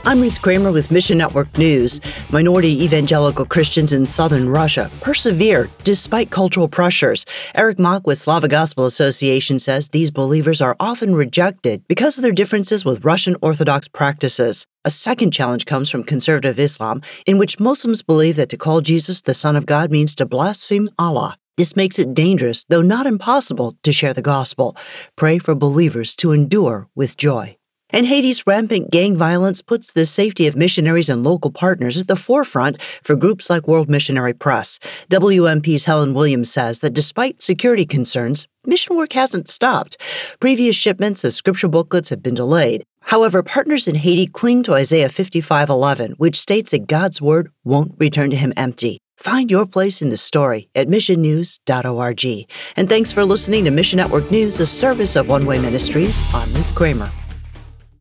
I'm Ruth Kramer with Mission Network News. Minority evangelical Christians in southern Russia persevere despite cultural pressures. Eric Mock with Slavic Gospel Association says these believers are often rejected because of their differences with Russian Orthodox practices. A second challenge comes from conservative Islam, in which Muslims believe that to call Jesus the Son of God means to blaspheme Allah. This makes it dangerous, though not impossible, to share the gospel. Pray for believers to endure with joy. And Haiti's rampant gang violence puts the safety of missionaries and local partners at the forefront for groups like World Missionary Press. WMP's Helen Williams says that despite security concerns, mission work hasn't stopped. Previous shipments of scripture booklets have been delayed. However, partners in Haiti cling to Isaiah 55:11, which states that God's word won't return to him empty. Find your place in the story at missionnews.org. And thanks for listening to Mission Network News, a service of One Way Ministries. I'm Ruth Kramer.